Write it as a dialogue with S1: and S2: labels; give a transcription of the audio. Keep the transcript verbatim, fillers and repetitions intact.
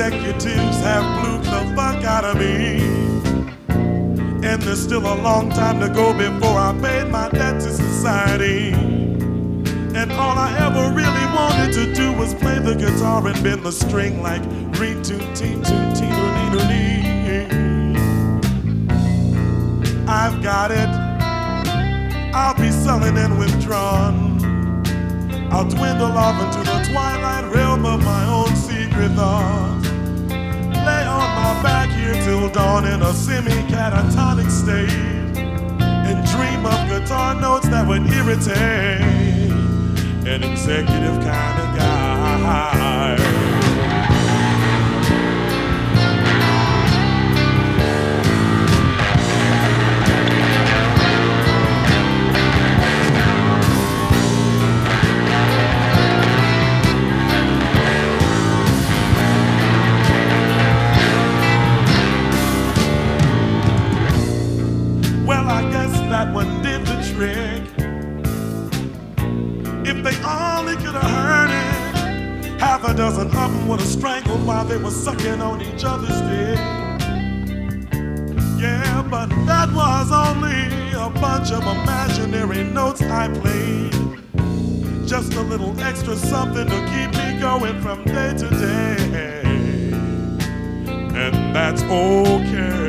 S1: executives have blew the fuck out of me. And there's still a long time to go before I paid my debt to society. And all I ever really wanted to do was play the guitar and bend the string like ring toot teen toot teen oo nee. I've got it. I'll be sullen and withdrawn. I'll dwindle off into the twilight realm of my own secret thoughts. Lay on my back here till dawn in a semi-catatonic state and dream of guitar notes that would irritate an executive kind of guy. That one did the trick. If they only could have heard it, half a dozen of them would have strangled while they were sucking on each other's dick. Yeah, but that was only a bunch of imaginary notes I played. Just a little extra something to keep me going from day to day. And that's okay.